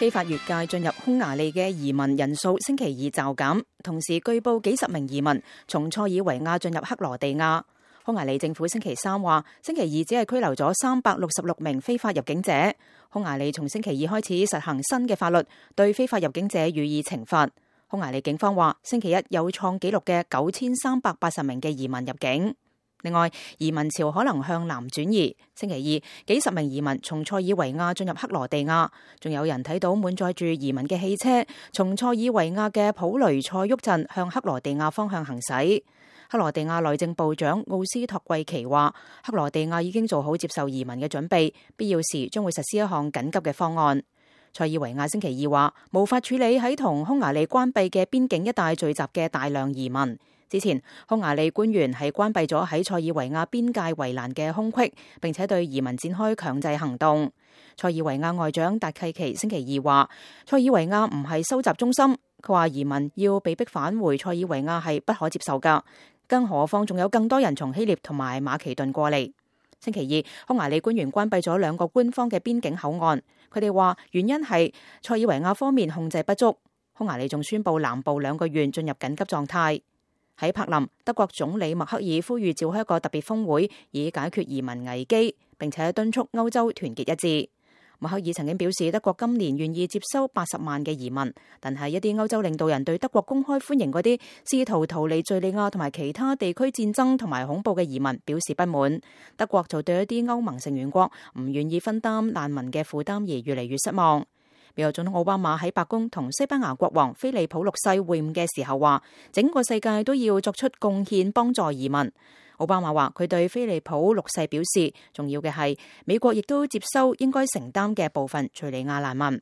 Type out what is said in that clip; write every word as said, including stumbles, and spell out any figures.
非法越界進入匈牙利嘅移民人數星期二驟減，同時據報幾十名移民從塞爾維亞進入克羅地亞。匈牙利政府星期三話，星期二只係拘留咗三百六十六名非法入境者。匈牙利從星期二開始實行新嘅法律，對非法入境者予以懲罰。匈牙利警方話，星期一有創紀錄嘅九千三百八十名嘅移民入境。另外，移民潮可能向南轉移。星期二，幾十名移民從塞爾維亞進入克羅地亞，仲有人睇到滿載住移民嘅汽車從塞爾維亞嘅普雷塞沃鎮向克羅地亞方向行駛。克羅地亞內政部長奧斯托季奇話，克羅地亞已經做好接受移民嘅準備，必要時將會實施一項緊急嘅方案。塞爾維亞星期二話，無法處理喺同匈牙利關閉嘅邊境一帶聚集嘅大量移民。之前，匈牙利官員係關閉咗喺塞爾維亞邊界圍欄嘅空隙，並且對移民展開強制行動。塞爾維亞外長達契奇星期二話，塞爾維亞唔係收集中心，佢話移民要被逼返回塞爾維亞係不可接受㗎，更何況仲有更多人從希臘同埋馬其頓過嚟。星期二，匈牙利官員關閉咗兩個官方嘅邊境口岸，佢哋話原因係塞爾維亞方面控制不足。匈牙利仲宣布南部兩個縣進入緊急狀態。喺柏林，德國總理默克爾呼籲召開一個特別峰會，以解決移民危機，並且敦促歐洲團結一致。默克爾曾經表示，德國今年願意接收八十萬嘅移民，但係一啲歐洲領導人對德國公開歡迎嗰啲試圖逃離敘利亞同埋其他地區戰爭同埋恐怖嘅移民表示不滿。德國就對一啲歐盟成員國唔願意分擔難民嘅負擔而越嚟越失望。美國總統奧巴馬喺白宮同西班牙國王菲利普六世會晤嘅時候話，整個世界都要作出貢獻幫助移民。奧巴馬話佢對菲利普六世表示，重要嘅係美國亦都接收應該承擔嘅部分敘利亞難民。